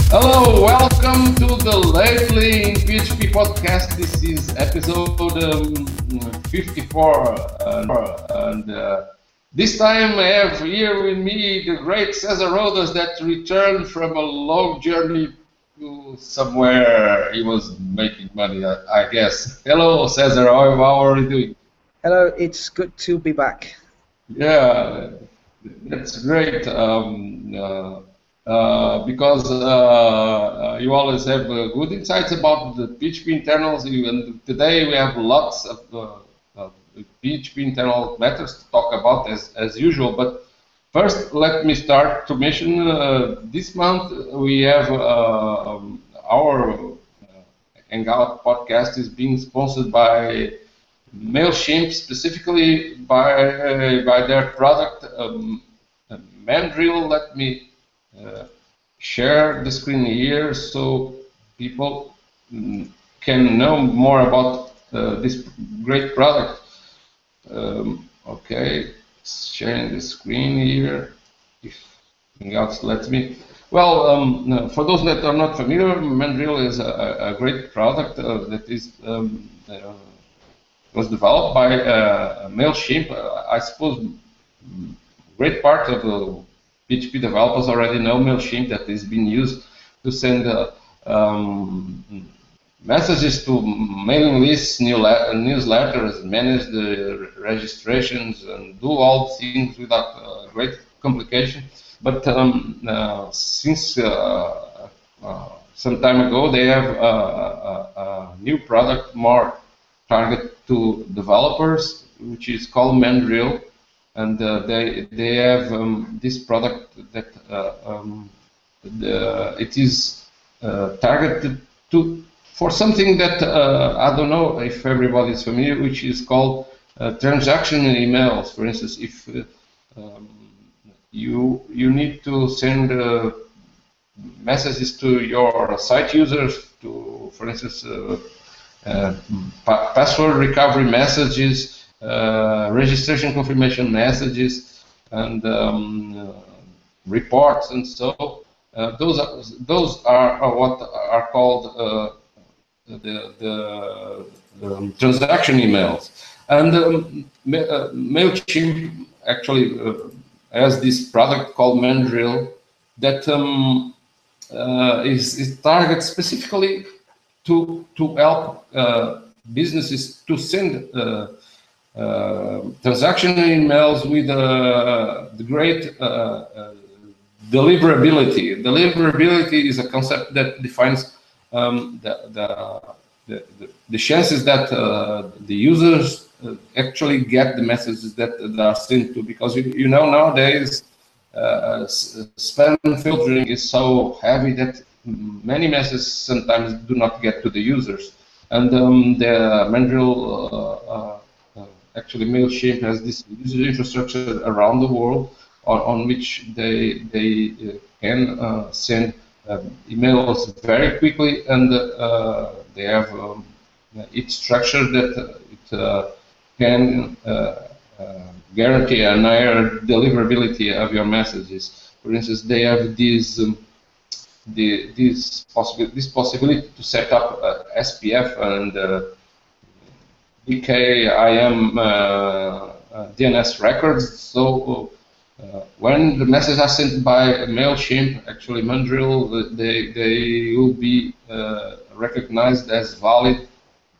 Hello, welcome to the Lately in PHP podcast. This is episode 54, and this time I have here with me the great Cesar Rodas that returned from a long journey to somewhere he was making money, I guess. Hello, Cesar, how are you doing? Hello, it's good to be back. Yeah, that's great. Because you always have good insights about the PHP internals, and today we have lots of PHP internal matters to talk about as usual. But first, let me start to mention this month we have our Hangout podcast is being sponsored by MailChimp, specifically by their product Mandrill. Let me share the screen here so people can know more about this great product. Okay, sharing the screen here, if Hangouts lets me. Well, for those that are not familiar, Mandrill is a great product that is was developed by MailChimp. I suppose great part of the PHP developers already know MailChimp, that is being used to send messages to mailing lists, newsletters, manage the registrations, and do all things without great complication. But since some time ago, they have a new product more target to developers, which is called Mandrill. And they have this product that it is targeted for something that I don't know if everybody is familiar, which is called transaction emails. For instance, if you need to send messages to your site users, to, for instance, password recovery messages, registration confirmation messages, and reports, and so those are what are called the transaction emails. And MailChimp actually has this product called Mandrill that is targeted specifically to help businesses to send transaction emails with the great deliverability. Deliverability is a concept that defines the chances that the users actually get the messages that are sent to, because you know nowadays spam filtering is so heavy that many messages sometimes do not get to the users, and the Mandrill actually MailChimp has this user infrastructure around the world on which they can send emails very quickly, and they have it's structured that it can guarantee a higher deliverability of your messages. For instance, they have this possibility to set up SPF and DKIM DNS records. So when the messages are sent by MailChimp, actually Mandrill, they will be recognized as valid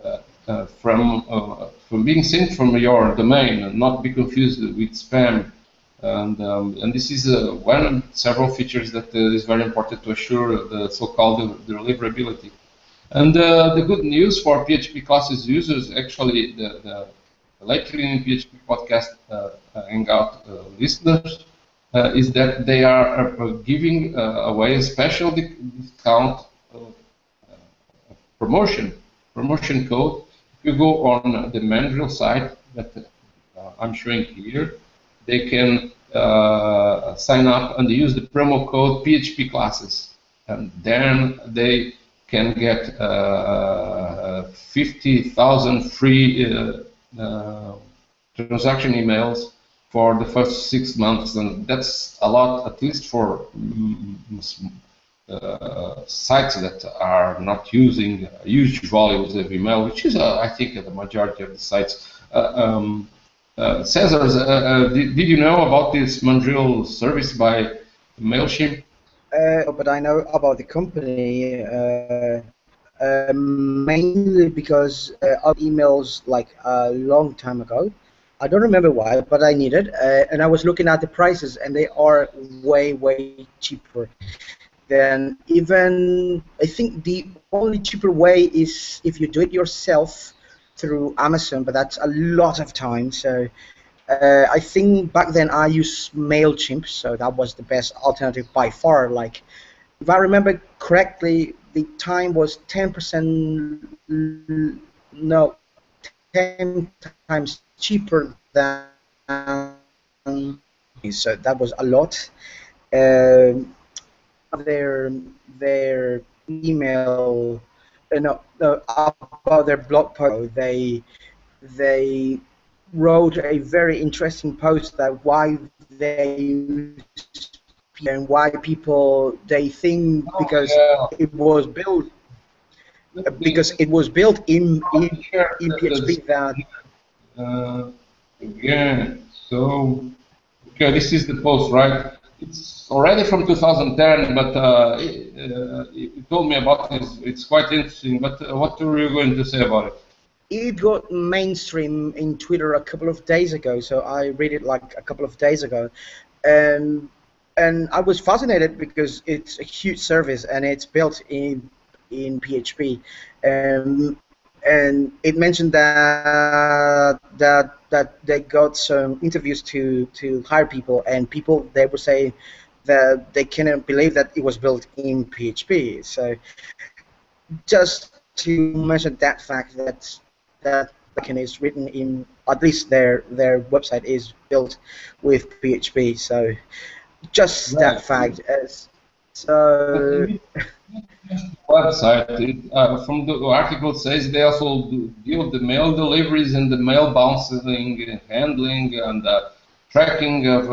from being sent from your domain, and not be confused with spam. And this is one of several features that is very important to assure the so-called deliverability. And the good news for PHP classes users, actually, the Lately in PHP podcast Hangout listeners, is that they are giving away a special discount promotion code. If you go on the Mandrill site that I'm showing here, they can sign up and use the promo code PHP classes, and then they can get 50,000 free transaction emails for the first 6 months, and that's a lot, at least for sites that are not using huge volumes of email, which is, I think, the majority of the sites. Cesar, did you know about this Mandrill service by MailChimp? But I know about the company mainly because of emails like a long time ago. I don't remember why, but I needed, and I was looking at the prices, and they are way, way cheaper than even. I think the only cheaper way is if you do it yourself through Amazon, but that's a lot of time. So I think back then I used MailChimp, so that was the best alternative by far. Like, if I remember correctly, the time was 10%, no, 10 times cheaper than, so that was a lot. Um, their email, no, about their blog post, they wrote a very interesting post that why they use and why people they think because it was built in PHP that again. So okay, this is the post, right? It's already from 2010, but you told me about this. It's quite interesting. But what were you going to say about it? it got mainstream in Twitter a couple of days ago, so I read it like a couple of days ago, and I was fascinated because it's a huge service and it's built in PHP, and it mentioned that they got some interviews to hire people, and people they were saying that they cannot believe that it was built in PHP. So just to mention that fact that backend is written in, at least their website is built with PHP. So just Right. that fact. So Website. From the article it says they also deal with the mail deliveries and the mail bouncing, handling, and tracking of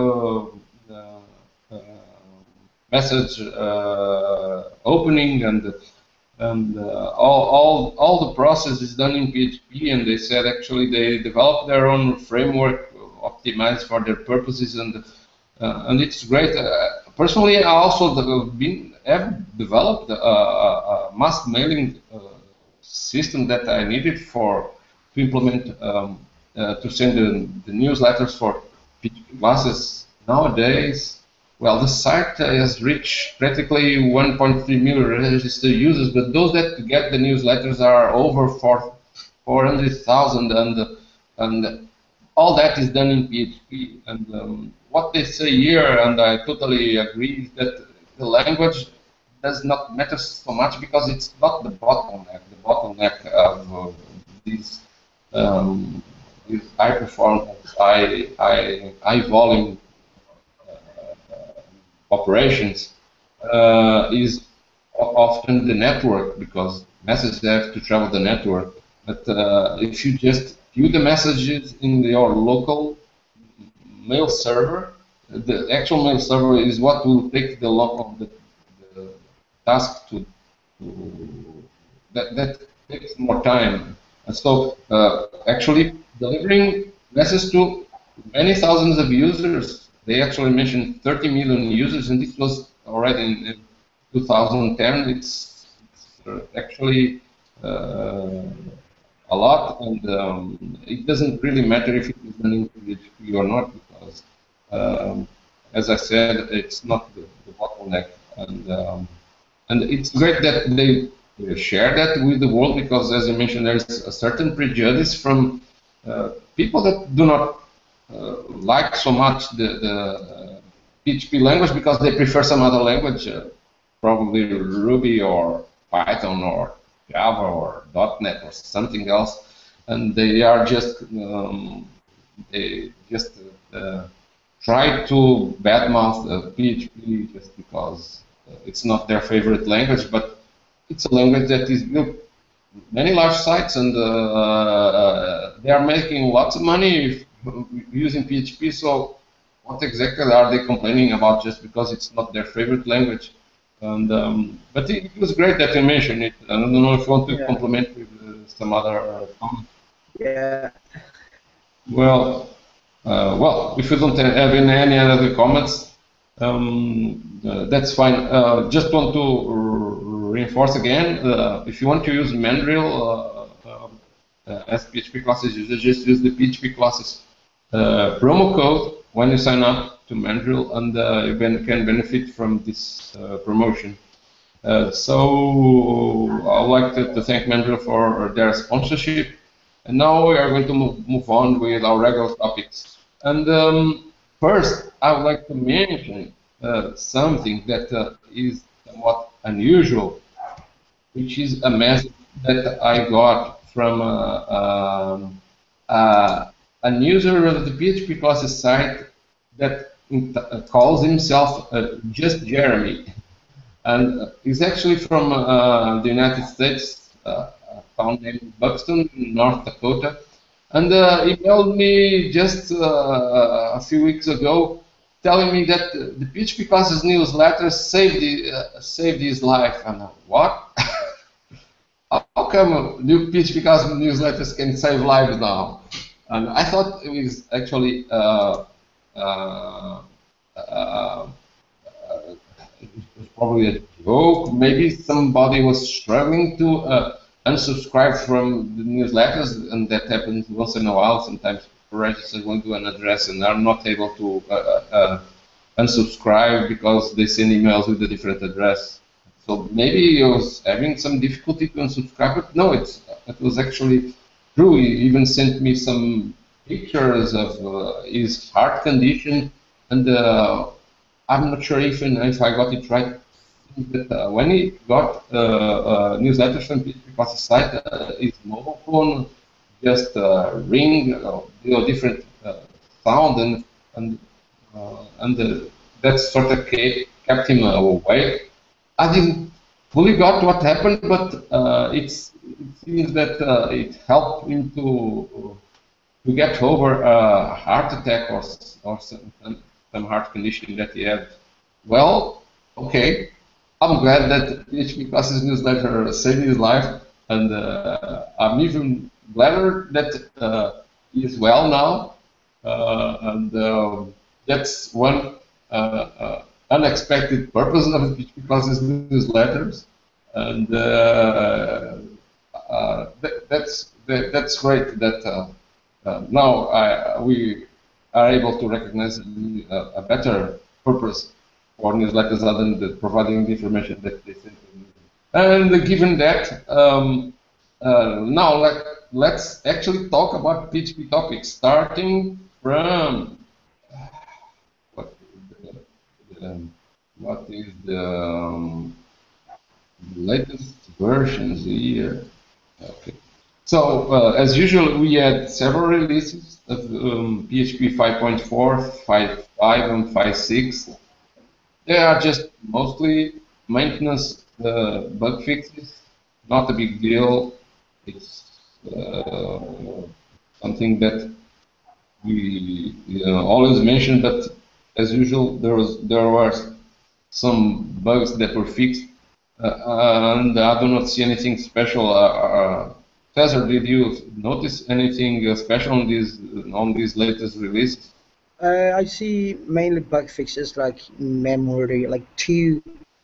message opening, and all the process is done in PHP. And they said actually they developed their own framework optimized for their purposes, and it's great. Personally, I also have developed a mass mailing system that I needed to implement to send the newsletters for PHP classes. Nowadays, well, the site has reached practically 1.3 million registered users, but those that get the newsletters are over 400,000, and all that is done in PHP. And what they say here, and I totally agree, is that the language does not matter so much because it's not the bottleneck. The bottleneck of these high performance, high volume operations is often the network, because messages have to travel the network. But if you just queue the messages in your local mail server, the actual mail server is what will take the task to that takes more time. And so actually delivering messages to many thousands of users, they actually mentioned 30 million users, and this was already in 2010. It's actually a lot, and it doesn't really matter if it is done in PHP or not, because as I said, it's not the bottleneck, and it's great that they share that with the world, because as you mentioned, there's a certain prejudice from people that do not like so much the PHP language because they prefer some other language, probably Ruby or Python or Java or .NET or something else, and they are just try to badmouth PHP just because it's not their favorite language, but it's a language that is built many large sites, and they are making lots of money using PHP. So what exactly are they complaining about just because it's not their favorite language? And but it was great that you mentioned it. I don't know if you want to Yeah. complement with some other comments. Yeah. Well, if you don't have any other comments, that's fine. Just want to reinforce again, if you want to use Mandrill as PHP classes user, just use the PHP classes promo code when you sign up to Mandrill, and you can benefit from this promotion. So I would like to thank Mandrill for their sponsorship. And now we are going to move on with our regular topics. And first, I would like to mention something that is somewhat unusual, which is a message that I got from an user of the PHP classes site that calls himself just Jeremy. And he's actually from the United States, a town named Buxton, North Dakota. And he emailed me just a few weeks ago telling me that the PHP classes newsletter saved his life. And what? How come new PHP classes newsletters can save lives now? And I thought it was actually it was probably a joke. Maybe somebody was struggling to unsubscribe from the newsletters, and that happens once in a while. Sometimes register going to an address and are not able to unsubscribe because they send emails with a different address. So maybe he was having some difficulty to unsubscribe, but no, it was actually true. He even sent me some pictures of his heart condition, and I'm not sure even if I got it right. But when he got newsletters from PHP site, his mobile phone just ring, different sound, and that sort of kept him awake. I didn't fully got what happened, but it seems that it helped him to get over a heart attack or some heart condition that he had. Well, okay, I'm glad that PHP classes newsletter saved his life, and I'm even gladder that he is well now, and that's one unexpected purpose of PHP classes newsletters, and that's great that now we are able to recognize a better purpose for newsletters other than providing the information that they send to you. And given that, now let's actually talk about PHP topics, starting from what is the latest versions here. Okay. So, as usual, we had several releases of PHP 5.4, 5.5, and 5.6. They are just mostly maintenance bug fixes, not a big deal. It's something that we always mention, but as usual, there were some bugs that were fixed, and I do not see anything special. Cesar, did you notice anything special on these latest releases? I see mainly bug fixes like memory, like two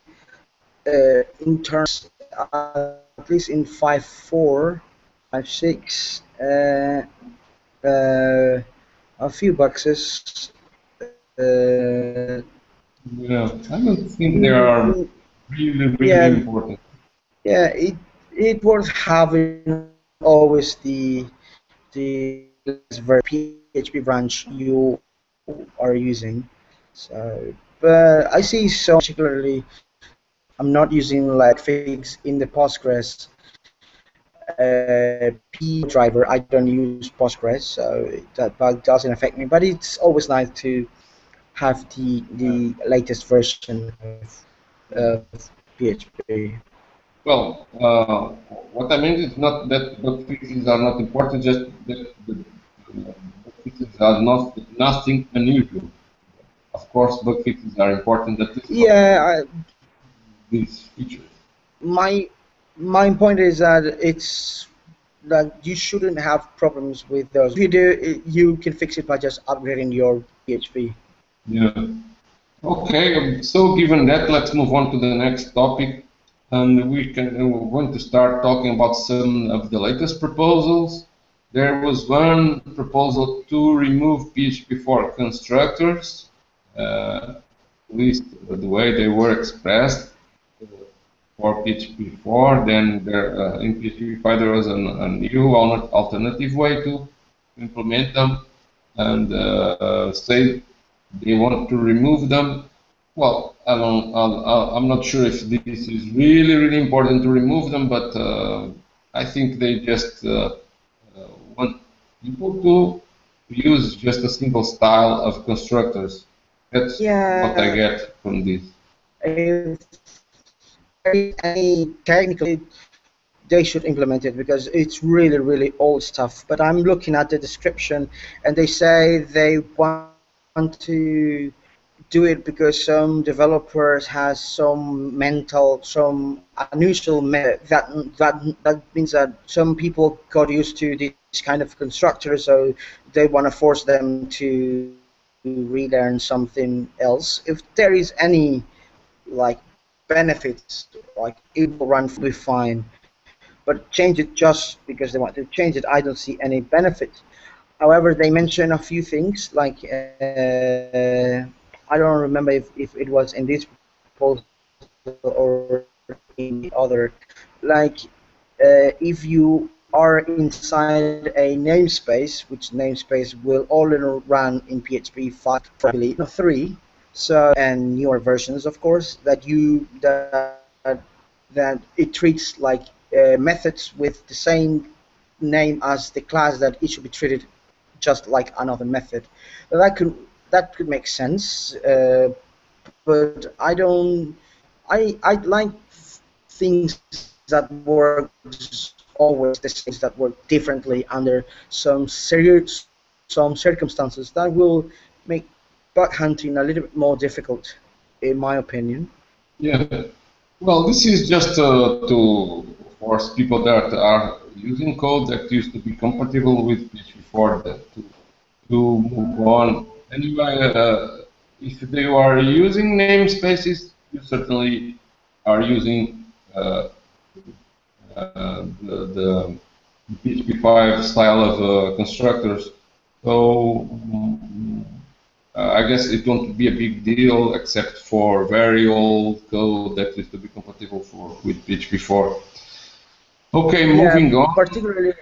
in terms, at least in 5.4, 5.6, a few boxes. Yeah, I don't think they are really Yeah, important. yeah. It was having always the PHP branch you are using. So, but I see so particularly. I'm not using like figs in the Postgres P driver. I don't use Postgres, so that bug doesn't affect me. But it's always nice to have the latest version of PHP. Well, what I mean is not that bug fixes are not important, just that the bug fixes are nothing unusual. Of course, bug fixes are important. That is Yeah, these features. My point is that it's that you shouldn't have problems with those. If you do, you can fix it by just upgrading your PHP. Yeah. Okay, so given that, let's move on to the next topic. And we're going to start talking about some of the latest proposals. There was one proposal to remove PHP4 constructors, at least the way they were expressed for PHP4. Then in PHP5 there was a new alternative way to implement them, and say they want to remove them. Well, I'm not sure if this is really important to remove them, but I think they just want people to use just a simple style of constructors. That's what I get from this. Technically, they should implement it because it's really, really old stuff. But I'm looking at the description, and they say they want to do it because some developers has some unusual method that means that some people got used to this kind of constructor, so they want to force them to relearn something else. If there is any like benefits, like it will run fully fine, but change it just because they want to change it, I don't see any benefit. However, they mention a few things like I don't remember if it was in this proposal or in the other. Like if you are inside a namespace, which namespace will only run in PHP 5, probably 3, so and newer versions, of course, that it treats like methods with the same name as the class, that it should be treated just like another method. That could make sense, but I don't. I like things that work always the same, that work differently under some circumstances that will make bug hunting a little bit more difficult, in my opinion. Yeah. Well, this is just to force people that are using code that used to be compatible with PHP4 to move on. Anyway, if they are using namespaces, you certainly are using the PHP5 style of constructors. So I guess it won't be a big deal, except for very old code that used to be compatible with PHP4. Okay, moving on. Particularly,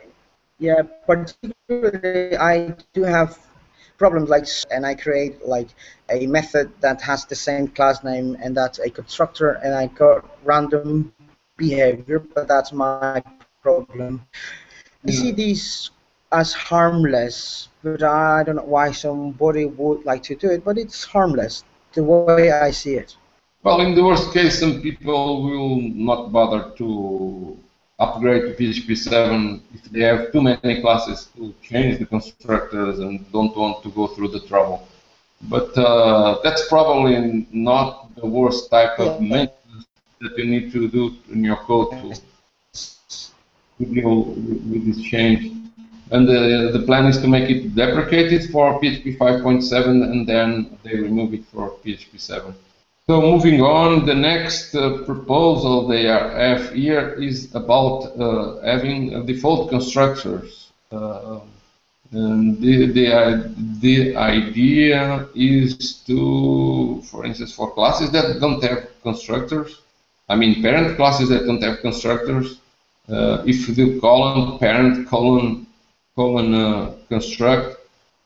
I do have problems like, and I create like a method that has the same class name, and that's a constructor, and I got random behavior, but that's my problem. I see these as harmless, but I don't know why somebody would like to do it, but it's harmless, the way I see it. Well, in the worst case, some people will not bother to upgrade to PHP 7 if they have too many classes to change the constructors and don't want to go through the trouble. But that's probably not the worst type of maintenance that you need to do in your code to deal with this change. And the plan is to make it deprecated for PHP 5.7, and then they remove it for PHP 7. So moving on, the next proposal they have here is about having default constructors. And the idea is to, for instance, for classes that don't have constructors, I mean parent classes that don't have constructors, if the colon parent colon construct,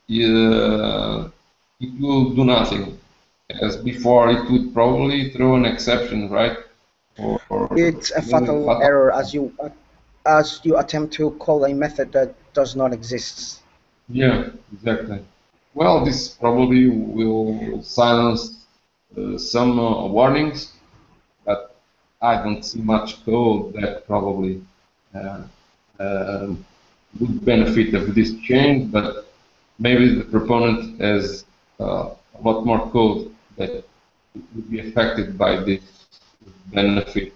it will do nothing. As before, it would probably throw an exception, right? It's a fatal error as you attempt to call a method that does not exist. Yeah, exactly. Well, this probably will silence some warnings, but I don't see much code that probably would benefit of this change, but maybe the proponent has a lot more code that would be affected by benefit.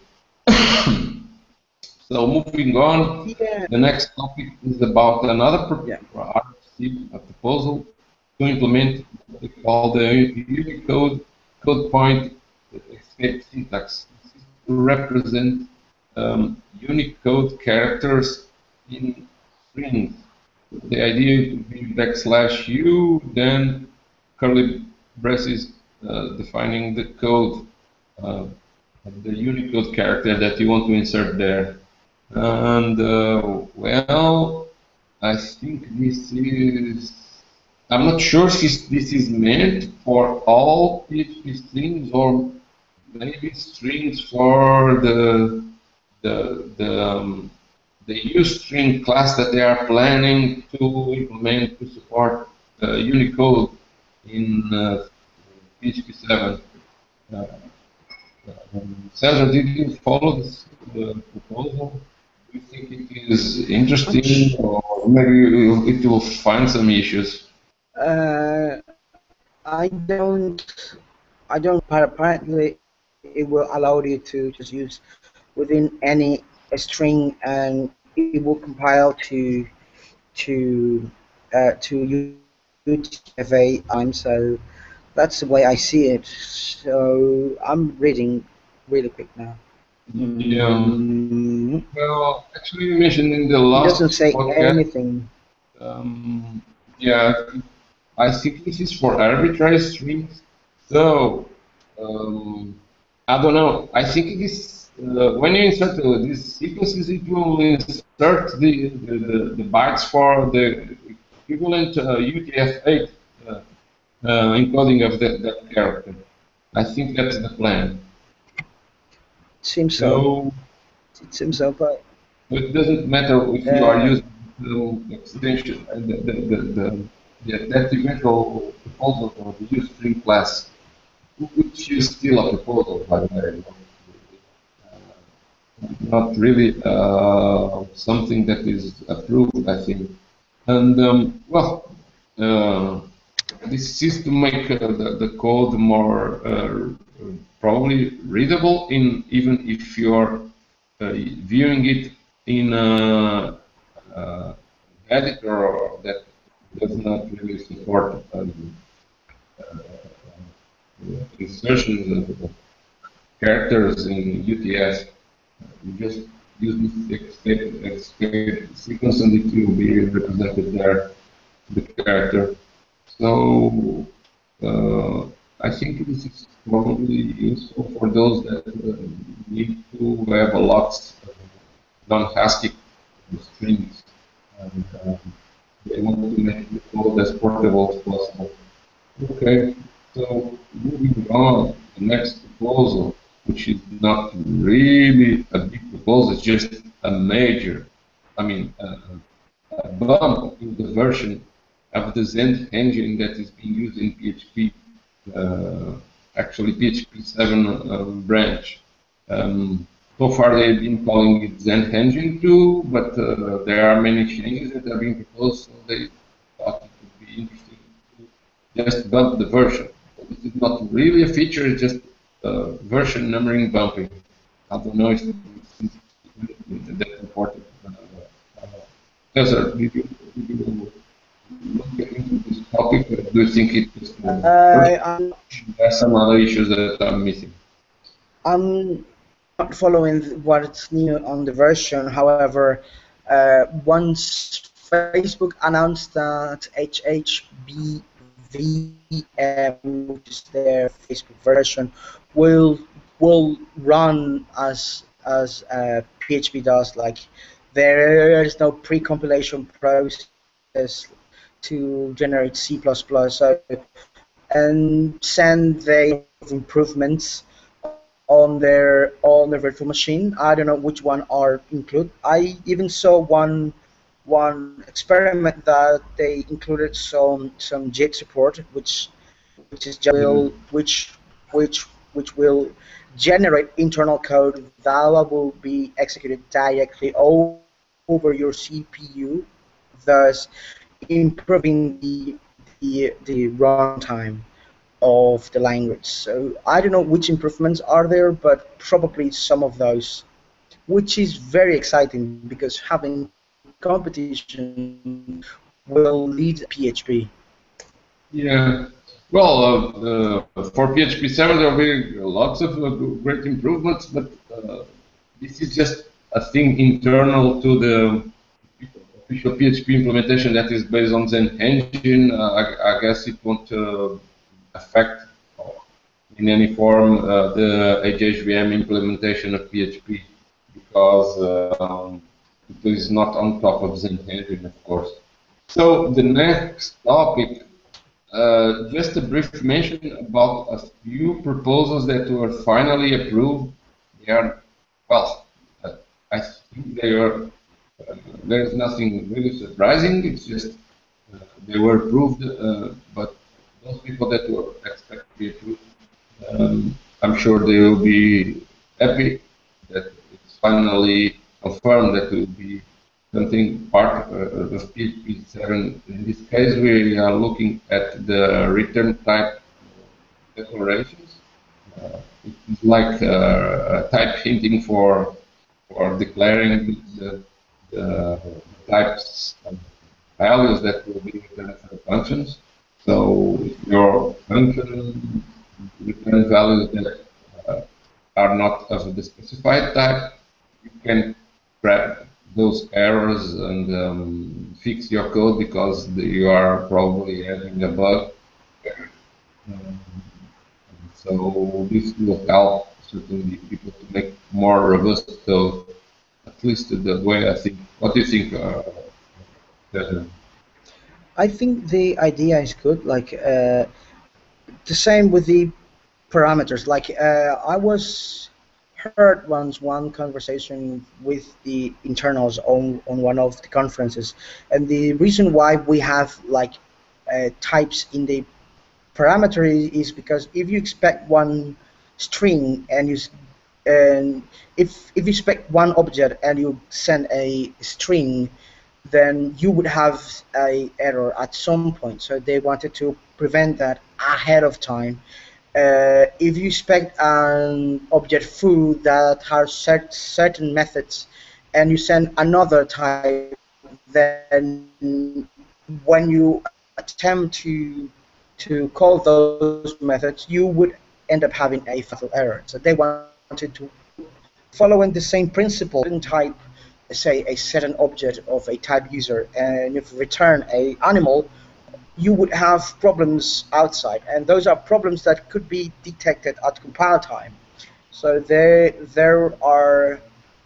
So moving on, Yeah. the next topic is about another Yeah. RFC, a proposal to implement what they call the Unicode code point escape syntax. This is to represent Unicode characters in strings. The idea is to be \u, then curly braces defining the code, uh, the Unicode character that you want to insert there. And well, I think this is. I'm not sure if this is meant for all PHP strings or maybe strings for the UString class that they are planning to implement to support Unicode in PHP 7. Cesar, did you follow this proposal? Do you think it is interesting, or maybe it will find some issues? Uh, I don't. I don't. But apparently, it will allow you to just use within any string, and it will compile to UTF-8 time. So that's the way I see it. So I'm reading really quick now. Yeah. Mm, Well, actually, you mentioned in the it doesn't last say podcast. anything. Yeah, I think this is for arbitrary strings. So, I don't know. I think it is when you insert these sequences, it will insert the bytes for the equivalent UTF-8 uh, encoding of that character. I think that's the plan. Seems so. So It seems so, but it doesn't matter if you are uh, using the extension, that eventual proposal for the UString class, which is still a proposal, by the way, not really something that is approved, I think. And well, uh, this is to make the code more probably readable, in even if you're viewing it in editor that does not really support insertions of characters in UTF. You just use this escape sequence and it will be represented there, the character. So I think this is probably useful for those that need to have a lot of non-ASCII strings, and they want to make the code as portable as possible. Okay, so moving on, the next proposal, which is not really a big proposal, it's just a major, I mean, a bump in the version of the Zend engine that is being used in PHP, actually PHP 7 branch. So far they've been calling it Zend Engine 2, but there are many changes that are being proposed, so they thought it would be interesting to just bump the version. This is not really a feature, it's just version numbering bumping. I don't know if it's that important. Cesar, did you look into this topic, or do you think it is first? I'm There are some other issues that I'm missing. I'm not following what's new on the version. However, once Facebook announced that HHBVM, which is their Facebook version, will will run as PHP does. Like there is no pre-compilation process to generate C++. So and send the improvements on their virtual machine. I don't know which one are included. I even saw one experiment that they included some JIT support, which is will which will generate internal code that will be executed directly over your CPU, thus improving the runtime. of the language. So I don't know which improvements are there, but probably some of those, which is very exciting because having competition will lead PHP. Yeah. Well, for PHP 7, there will be lots of great improvements, but this is just a thing internal to the official PHP implementation that is based on Zen Engine. I guess it won't affect in any form the HHVM implementation of PHP because it is not on top of Zen Engine, of course. So the next topic, just a brief mention about a few proposals that were finally approved. They are, well, I think they are. There's nothing really surprising. It's just they were approved, but those people that were expected to be approved, I'm sure they will be happy that it's finally confirmed that it will be something part of PHP 7. In this case, we are looking at the return type declarations. It's like a type hinting for declaring the types of values that will be returned for the functions. So your function return values that are not of the specified type, you can grab those errors and fix your code because you are probably having a bug. Um, so this will help certainly people to make more robust code, at least the way I think. What do you think, Desmond? I think the idea is good. Like the same with the parameters. Like I was heard once one conversation with the internals on one of the conferences, and the reason why we have like types in the parameter is because if you expect one string and and if you expect one object and you send a string, then you would have a error at some point. So they wanted to prevent that ahead of time. If you expect an object foo that has certain methods and you send another type, then when you attempt to call those methods, you would end up having a fatal error. So they wanted to, following the same principle, type, say, a certain object of a type user, and if you return a animal, you would have problems outside, and those are problems that could be detected at compile time. So there are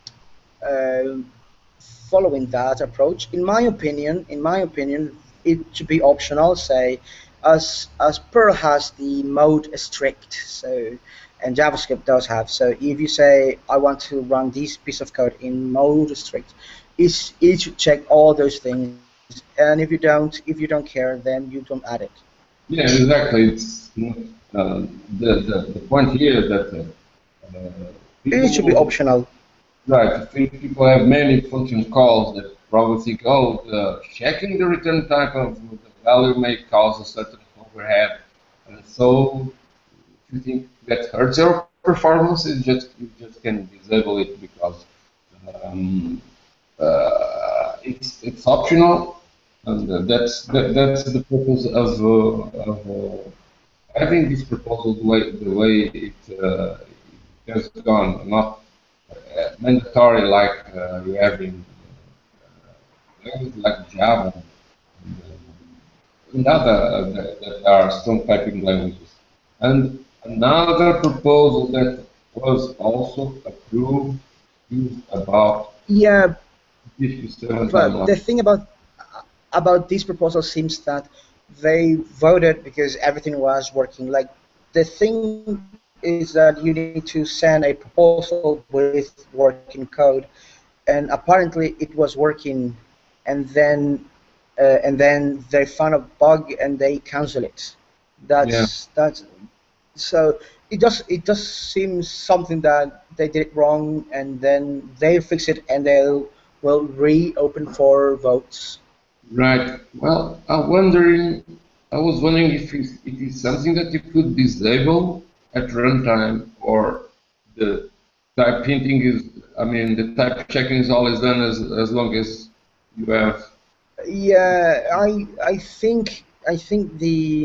uh, following that approach. In my opinion, it should be optional. Say, as Perl has the mode strict, so and JavaScript does have. So if you say I want to run this piece of code in mode strict, it should check all those things. And if you don't care, then you don't add it. Yeah, exactly. It's not, the point here is that It should be people, optional. right, I think people have many function calls that probably think, oh, checking the return type of the value may cause a certain overhead. And so if you think that hurts your performance, you just can disable it because um, it's optional, and that's the purpose of having this proposal the way it has gone, not mandatory like you have in languages like Java and other that are strong typing languages. And another proposal that was also approved is about Yeah, 57 but timeline. the thing about this proposal seems that they voted because everything was working. Like the thing is that you need to send a proposal with working code, and apparently it was working, and then they found a bug and they cancel it. Yeah. That's so it just seems something that they did wrong, and then they'll fix it and they'll will reopen for votes. Right. Well, I'm wondering. I was wondering if it is something that you could disable at runtime, or the type hinting is, I mean, the type checking is always done as long as you have. Yeah, I think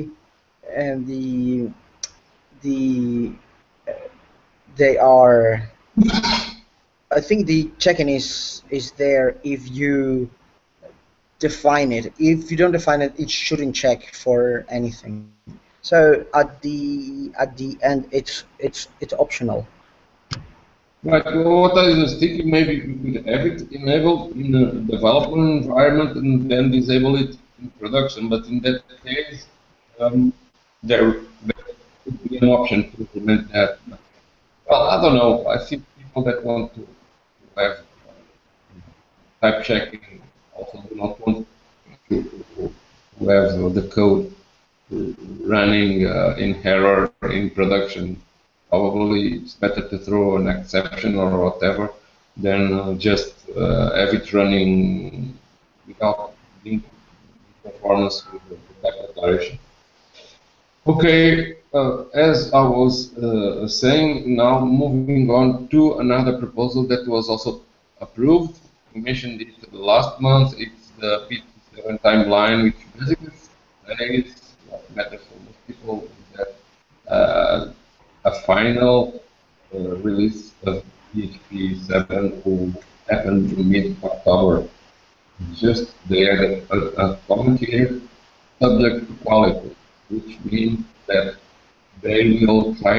the the they are. I think the check-in is there if you define it. If you don't define it, it shouldn't check for anything. So at the end, it's optional. Right. Well, what I was thinking, maybe we could have it enabled in the development environment and then disable it in production. But in that case, um, there could be an option to implement that. Well, I don't know. I think people that want to have type checking also do not want to have the code running in error in production. Probably it's better to throw an exception or whatever than just have it running without being performance with the type declaration. Okay, as I was saying, now moving on to another proposal that was also approved. We mentioned it last month. It's the PT7 timeline, which basically states what matters for most people is that a final release of PHP 7 will happen in mid-October. Just there, a commentator subject to quality, which means that they will try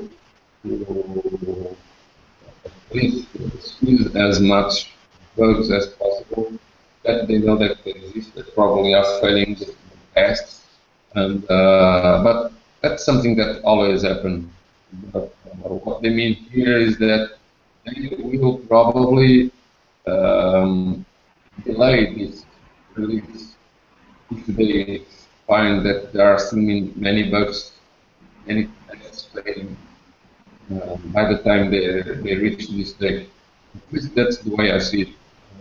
to at least squeeze as much bugs as possible that they know that they exist, that probably are failing the tests, and but that's something that always happens. But what they mean here is that they will probably um, delay this release if they find that there are so many bugs, many tests failing by the time they reach this stage. At least that's the way I see it.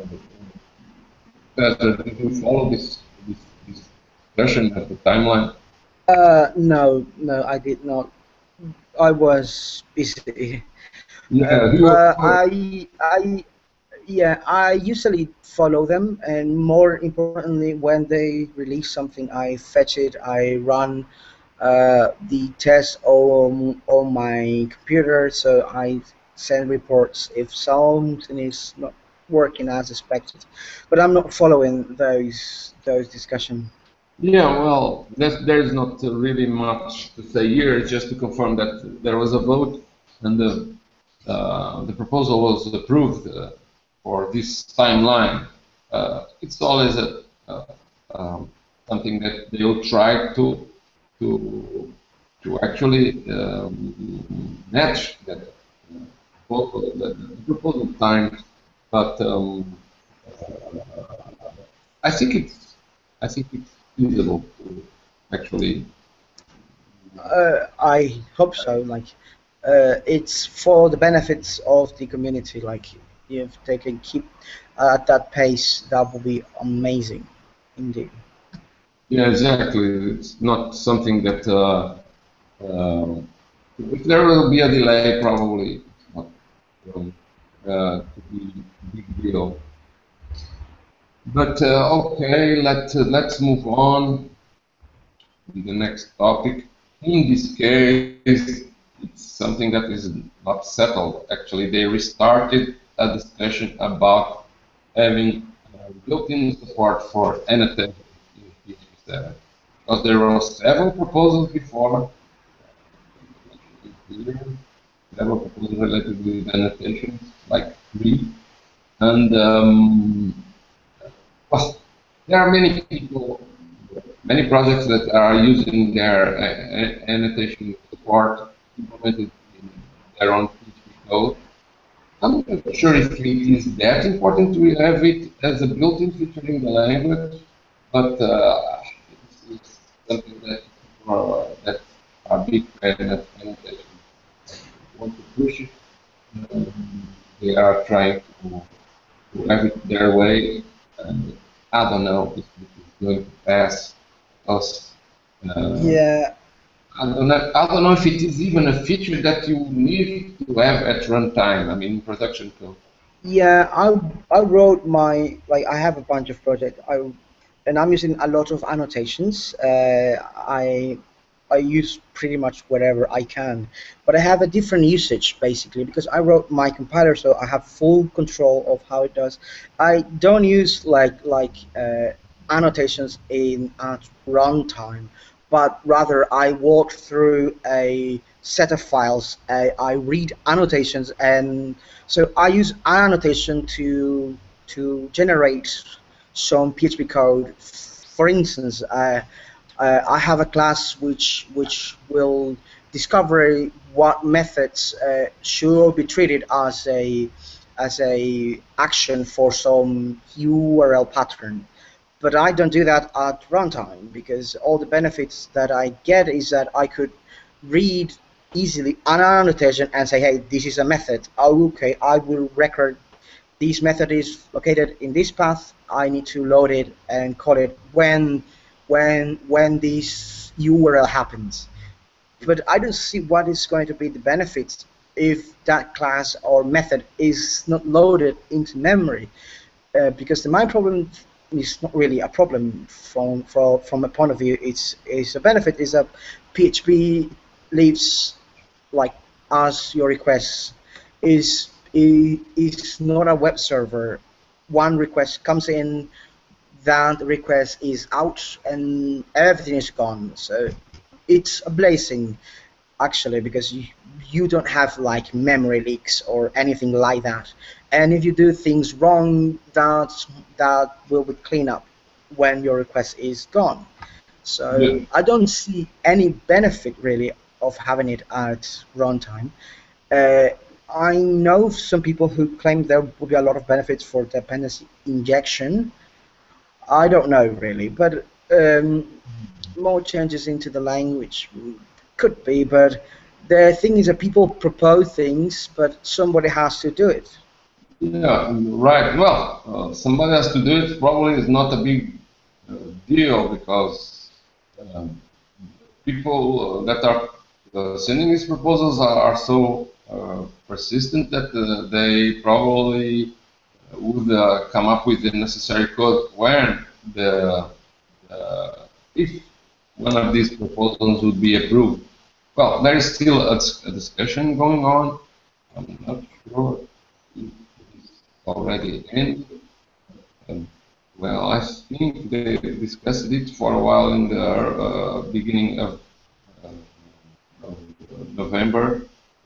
Did you follow this discussion at the timeline? No, I did not. I was busy. Yeah, But I usually follow them, and more importantly, when they release something, I fetch it, I run the test on my computer, so I send reports if something is not working as expected. But I'm not following those discussions. yeah, well, there's not really much to say here, just to confirm that there was a vote and the proposal was approved for this timeline. It's always um, something that they'll try to to actually match that the proposal times, but I think it's feasible to actually. I hope so. Like, it's for the benefits of the community. Like, if they can keep at that pace, that would be amazing, indeed. Yeah, exactly. It's not something that if there will be a delay, probably it's not um, to be a big deal. But okay, let's move on to the next topic. In this case, it's something that is not settled. Actually, they restarted a discussion about having built-in support for annotation in PHP 7. Because there were several proposals before, several proposals related with annotations, like 3. And well, there are many people, many projects that are using their annotation support implemented in their own PHP code. I'm not sure if it is that important to have it as a built-in feature in the language, but it's something that that are big fans of annotation want to push it. They are trying to have it their way, and I don't know if this is going to pass us. Yeah, I don't know if it is even a feature that you need to have at runtime. I mean, production code. yeah. I wrote my like I have a bunch of projects. And I'm using a lot of annotations. I use pretty much whatever I can, but I have a different usage basically because I wrote my compiler, so I have full control of how it does. I don't use annotations in at runtime, but rather I walk through a set of files. I read annotations, and so I use annotation to generate some PHP code. For instance, I have a class which will discover what methods should be treated as a action for some URL pattern. But I don't do that at runtime because all the benefits that I get is that I could read easily an annotation and say, hey, this is a method. Oh, okay, I will record this method is located in this path. I need to load it and call it when this URL happens. But I don't see what is going to be the benefits if that class or method is not loaded into memory. Because my problem is not really a problem from a point of view. It's a benefit is that PHP leaves like as your requests is not a web server. One request comes in, that request is out, and everything is gone. So it's a blazing actually because you don't have like memory leaks or anything like that. And if you do things wrong, that will be cleaned up when your request is gone. Yeah. So I don't see any benefit really of having it at runtime. Uh, I know some people who claim there will be a lot of benefits for dependency injection. I don't know really, but more changes into the language could be. But the thing is that people propose things, but somebody has to do it. Yeah, right. Well, somebody has to do it. Probably is not a big deal because um, people that are sending these proposals are so persistent that they probably would come up with the necessary code when the if one of these proposals would be approved. Well, there is still a discussion going on. I'm not sure if it's already ended. Um, well, I think they discussed it for a while in the beginning uh, of November,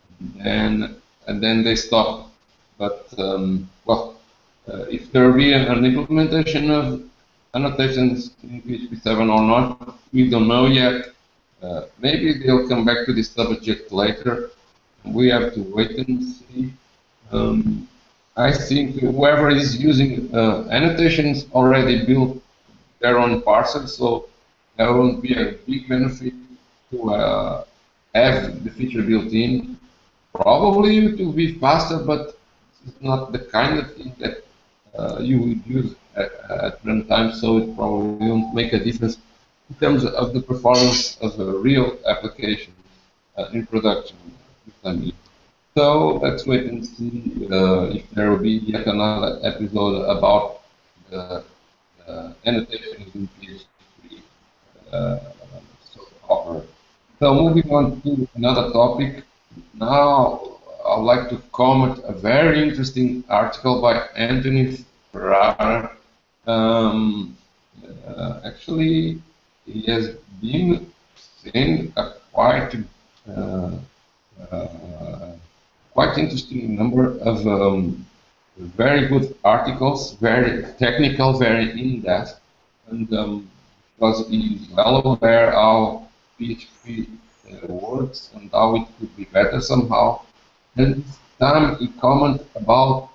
and then they stopped. But well, if there will be an implementation of annotations in PHP 7 or not, we don't know yet. Maybe they'll come back to this subject later. We have to wait and see. Um, I think whoever is using annotations already built their own parcel, so there won't be a big benefit to have the feature built in. Probably it will be faster, but it's not the kind of thing that you would use at runtime, so it probably won't make a difference in terms of the performance of a real application in production. I mean. So let's wait and see if there will be yet another episode about the annotations in PHP uh, so far. So moving on to another topic. Now I'd like to comment a very interesting article by Anthony Ferrara. Um, Actually, he has been saying a uh, uh, quite interesting number of very good articles, very technical, very in-depth, and because he's well aware how PHP works and how it could be better somehow. And this time he commented about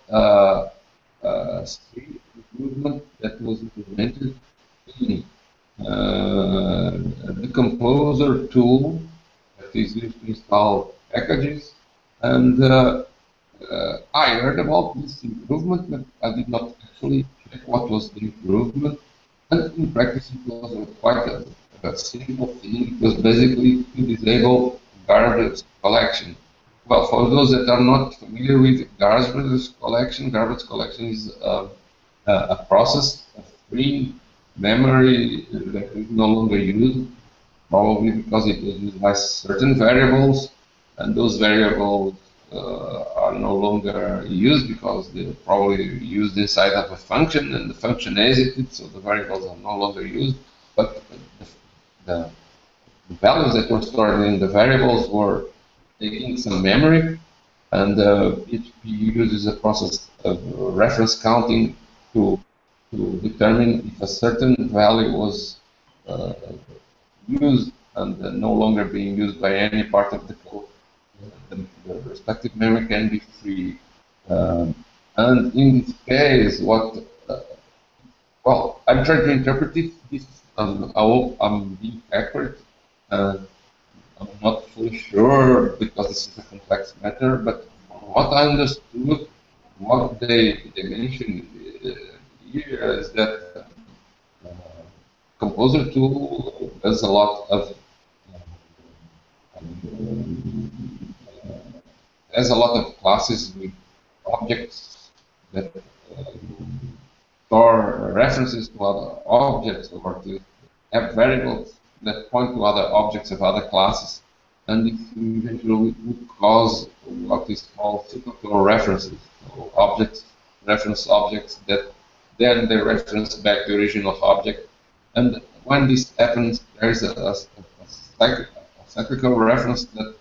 speed improvement that was implemented in the Composer tool that is used to install packages. And I heard about this improvement, but I did not actually check what was the improvement. And in practice, it was quite a simple thing. It was basically to disable garbage collection. Well, for those that are not familiar with garbage collection is a process of freeing memory that is no longer used, probably because it was used by certain variables, and those variables are no longer used because they're probably used inside of a function, and the function exited, so the variables are no longer used. But the, the values that were stored in the variables were taking some memory, and PHP uses a process of reference counting to determine if a certain value was uh, used and no longer being used by any part of the code. The respective memory can be free. And in this case, well, I'm trying to interpret it. I hope I'm being accurate. Uh, I'm not fully sure because this is a complex matter, but what I understood, what they mentioned here is that uh, Composer tool does a lot of has a lot of classes with objects that store references to other objects or to have variables that point to other objects of other classes, and it eventually would cause what is called cyclical references, so reference objects that then they reference back the original object. And when this happens, there is a cyclical reference that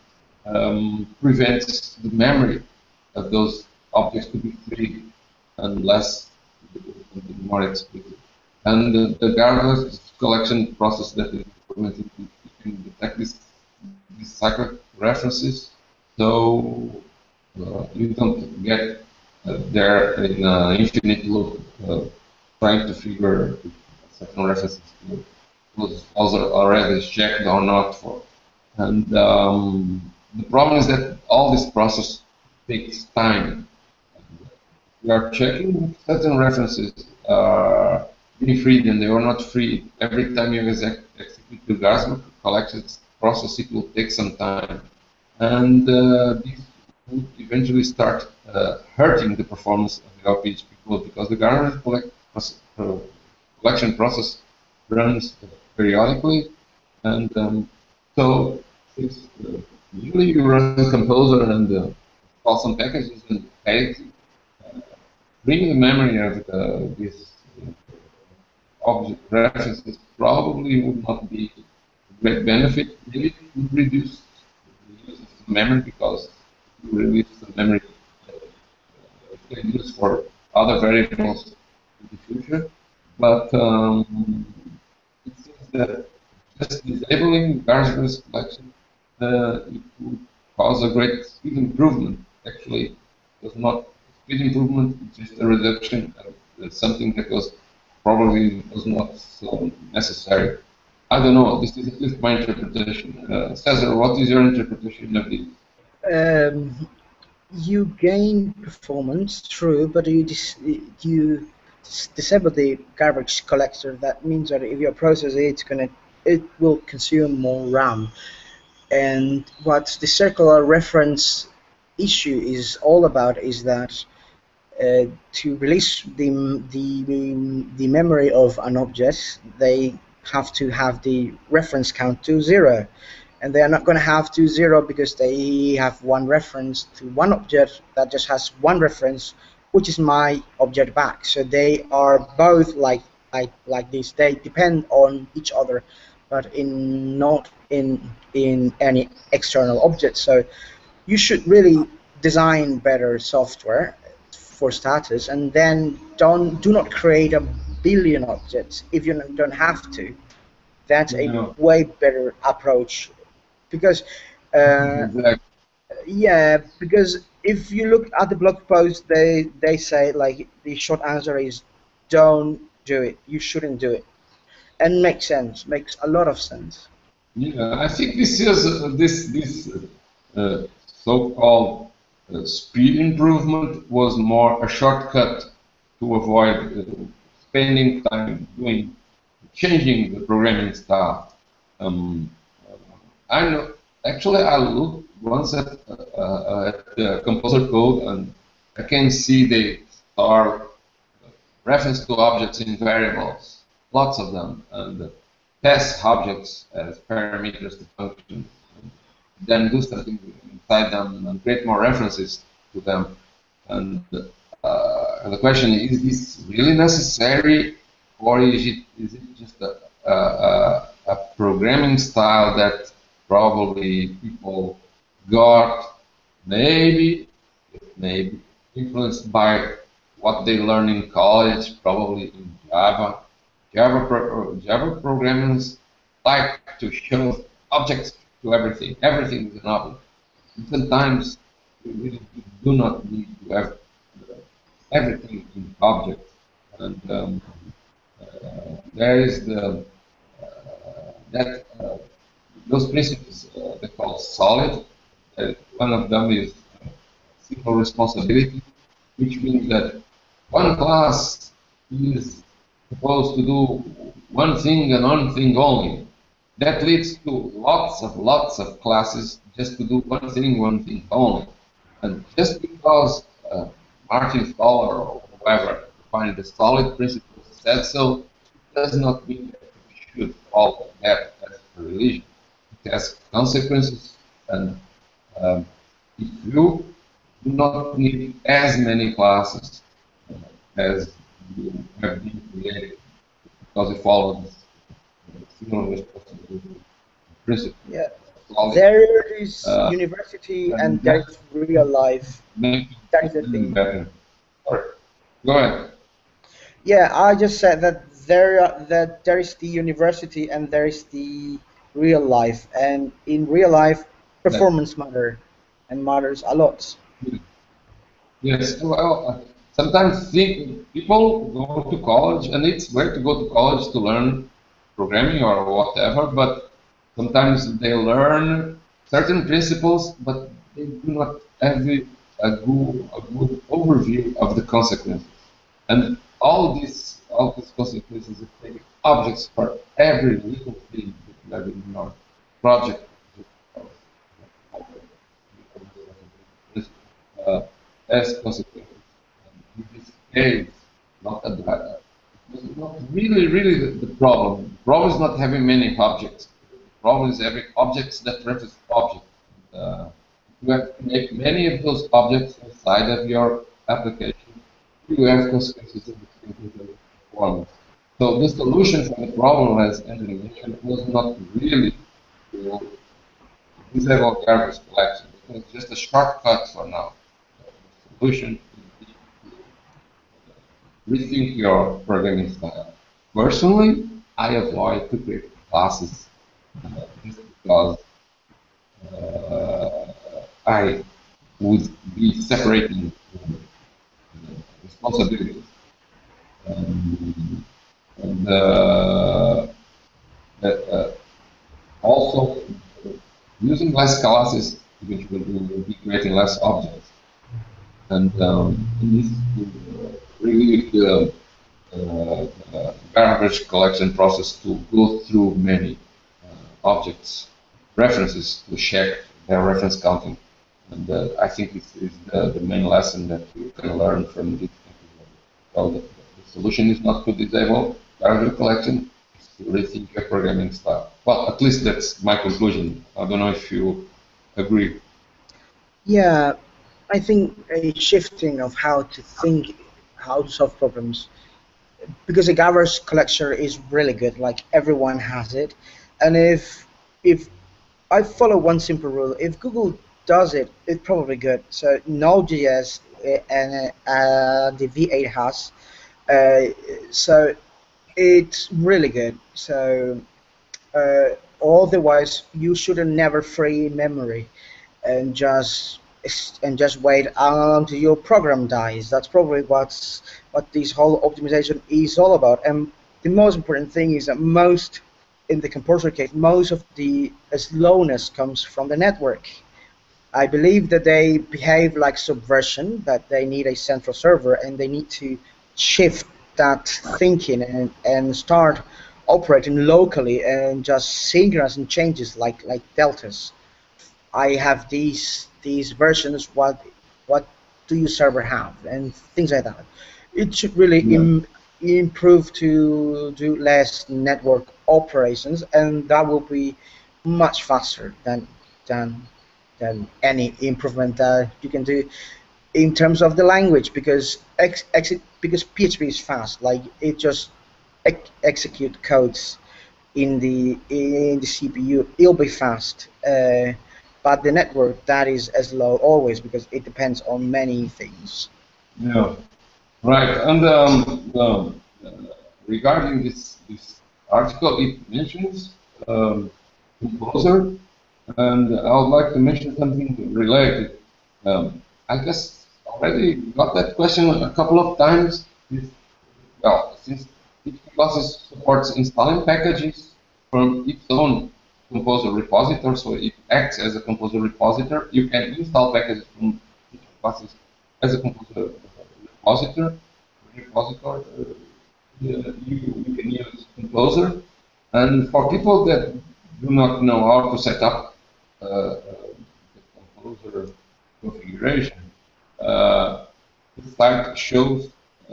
prevents the memory of those objects to be free unless more explicit. And the garbage collection process that is implemented can detect these cyclic references, so you don't get there in an infinite loop trying to figure certain references was also already checked or not for. And the problem is that all this process takes time. We are checking certain references are being freed and they are not free. Every time you execute the garbage collection process, it will take some time. And this would eventually start hurting the performance of your PHP code because the garbage collection process runs periodically. And so it's, usually you run Composer and call some packages and pay bringing the memory of these object references probably would not be a great benefit. Maybe it would reduce the use of memory because you reduce the memory you can use for other variables in the future. But it seems that just disabling garbage collection it would cause a great speed improvement. Actually, it was not speed improvement, it's just a reduction of something that probably was not so necessary. I don't know, this is at least my interpretation. Cesar, what is your interpretation of this? You gain performance, true, but you disable the garbage collector. That means that if you process it, it will consume more RAM. And what the circular reference issue is all about is that to release the memory of an object, they have to have the reference count to 0. And they are not going to have to 0 because they have one reference to one object that just has one reference, which is my object back. So they are both like this. They depend on each other, but not in any external object. So you should really design better software for status, and then do not create a billion objects if you don't have to. That's a way better approach. Because yeah, because if you look at the blog post, they say like the short answer is don't do it. You shouldn't do it, and makes sense. Makes a lot of sense. Yeah, I think this is this so-called speed improvement was more a shortcut to avoid spending time changing the programming style. Um, I know. Actually, I looked once at the composer code, and I can see they are reference to objects in variables, lots of them, and pass objects as parameters to functions. Then do something inside them and create more references to them. And the question is this really necessary, or is it just a programming style that probably people got maybe influenced by what they learn in college, probably in Java. Java programmers like to show objects to everything. Everything is an object. And sometimes we really do not need to have everything in objects. And there is that those principles they call solid. One of them is single responsibility, which means that one class is supposed to do one thing and one thing only. That leads to lots of classes just to do one thing only. And just because Martin Fowler or whoever defined the solid principle said so, does not mean that we should follow that as a religion. It has consequences, and if you do not need as many classes as you have been created because you follow this single responsibility principle. Yeah. Solid, There is uh, university and and there is real life. make That is the it thing. better. Sorry. Go ahead. Yeah, I just said that there is the university and there is the real life, and in real life, That, performance and matters a lot. yes. Well, sometimes people go to college, and it's great to go to college to learn programming or whatever, but sometimes they learn certain principles, but they do not have a good overview of the consequences. And all these consequences of taking objects for every little thing that you have in your project uh, has consequences. And in this case, not a data. It's not really the problem. The problem is not having many objects. The problem is having objects that reference objects. You have to make many of those objects inside of your application. You have consequences of the performance. So the solution for the problem, as Anthony mentioned, was not really to disable garbage collection. It was just a shortcut for now. The solution is to rethink your programming style. Personally, I avoid to create classes just because uh, I would be separating responsibilities. Um, and that, also using less classes, which will be creating less objects. And this will really garbage collection process to go through many objects, references to check their reference counting. And I think this is the main lesson that you can learn from this. So the solution is not to disable garbage collection, it's to rethink your programming style. Well, at least that's my conclusion. I don't know if you agree. Yeah, I think a shifting of how to think, how to solve problems, because a garbage collector is really good. Like everyone has it, and if I follow one simple rule, if Google does it, it's probably good. So Node.js and the V8 has, uh, so it's really good. So otherwise, you shouldn't never free memory and just wait until your program dies. That's probably what this whole optimization is all about. And the most important thing is that in the composer case, most of the slowness comes from the network. I believe that they behave like Subversion, that they need a central server and they need to shift that thinking and start operating locally and just synchronizing changes like deltas. I have these versions. What do your server have, and things like that. It should really Yeah. improve to do less network operations, and that will be much faster than any improvement that you can do in terms of the language, because because PHP is fast. Like it just execute codes in the CPU. It'll be fast. But the network, that is slow always, because it depends on many things. Yeah. Right. And regarding this article, it mentions Composer, and I would like to mention something related. I guess already got that question a couple of times. Well, since each process supports installing packages from its own Composer repository, so it acts as a Composer repository. You can install packages from each process as a Composer repository. You can use Composer. And for people that do not know how to set up the Composer configuration, the site shows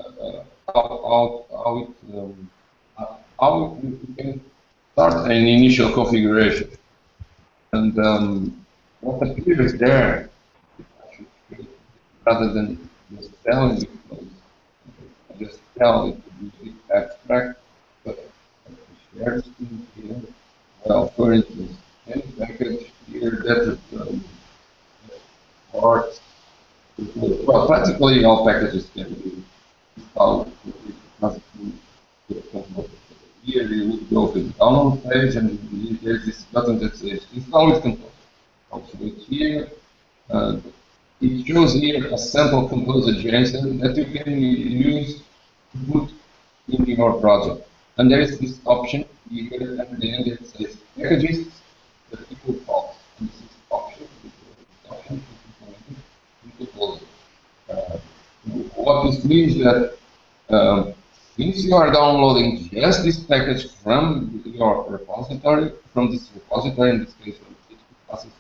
how it how you can start an initial configuration. And what appears there, rather than just telling you, just tell it to be abstract, but share screen here. Well, for instance, any package here that supports, well, practically all packages can be installed. Here you would go to the download page, and there's this button that says install with Composer. Also here, uh, it shows here a sample Composer JSON that you can use to put in your project. And there is this option here at the end that says packages that equal false. And this is option in Composer. Uh, what this means that since you are downloading just this package from your repository, from this repository, in this case from PHP classes,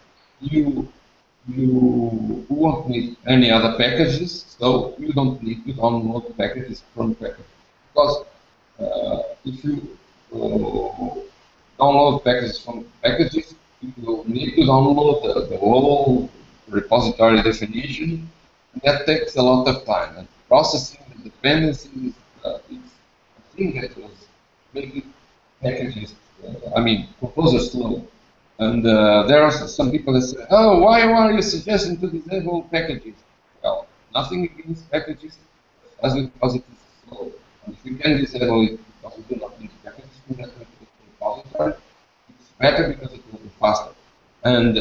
you won't need any other packages, so you don't need to download packages from packages. Because if you download packages from packages, you will need to download the whole repository definition. And that takes a lot of time. And processing the dependencies, it's a thing that was making packages, Composer slow. And there are some people that say, oh, why are you suggesting to disable packages? Well, nothing against packages as because it is slow. And if you can disable it because you do not need packages in that repository, it's better because it will be faster. And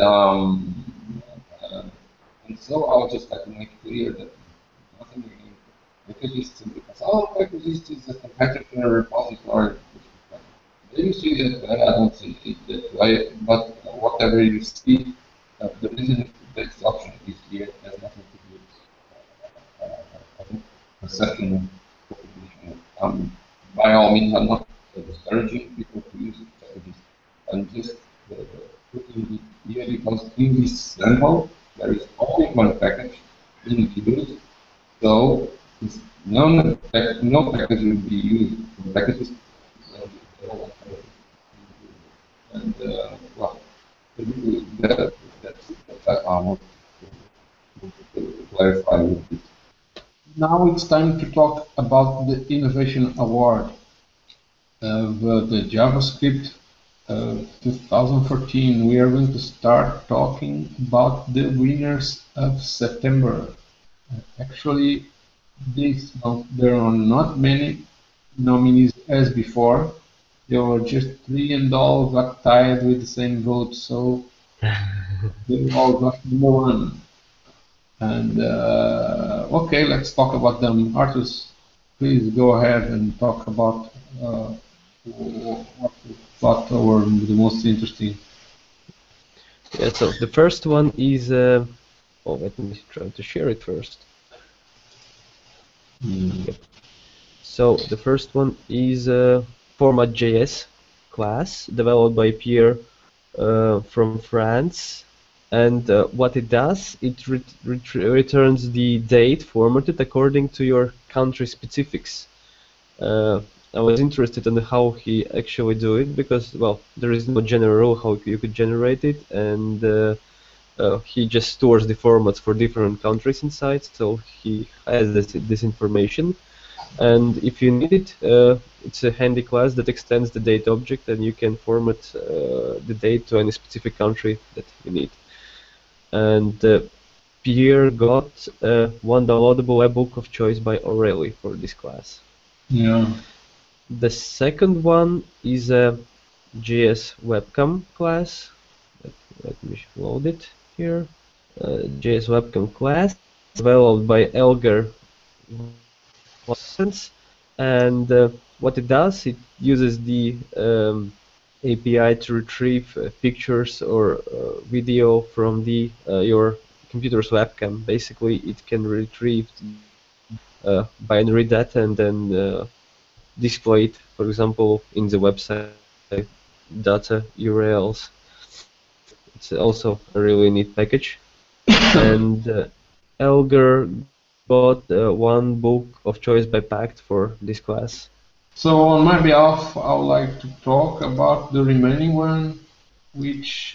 so I would just like to make clear that nothing against packages because all packages is a competitor repository. Then you see that way, I don't see it that way, but whatever you see, the reason this option is here has nothing to do with perception of competition. By all means, I'm not discouraging people to use packages. I'm just putting it here because in this sample, there is only one package being used, so no package will be used for packages. And well, that's I want to clarify with this. Now it's time to talk about the Innovation Award of the JavaScript 2014. We are going to start talking about the winners of September. Actually, this month there are not many nominees as before. There were just 3 and all got tied with the same vote, so they all got number 1. And okay, let's talk about them. Artus, please go ahead and talk about what you thought were the most interesting. Yeah, so the first one is, oh, let me try to share it first. Yep. So the first one is Format.js class developed by Pierre from France. And what it does, it returns the date formatted according to your country specifics. I was interested in how he actually do it because, well, there is no general rule how you could generate it, and he just stores the formats for different countries inside, so he has this information. And if you need it, it's a handy class that extends the date object, and you can format the date to any specific country that you need. And Pierre got one downloadable ebook of choice by O'Reilly for this class. Yeah. The second one is a JS webcam class. Let me load it here. JS webcam class developed by Elgar, and what it does, it uses the API to retrieve pictures or video from the your computer's webcam. Basically, it can retrieve binary data and then display it, for example, in the website data URLs. It's also a really neat package. And Elgar got one book of choice by Pact for this class. So on my behalf, I would like to talk about the remaining one, which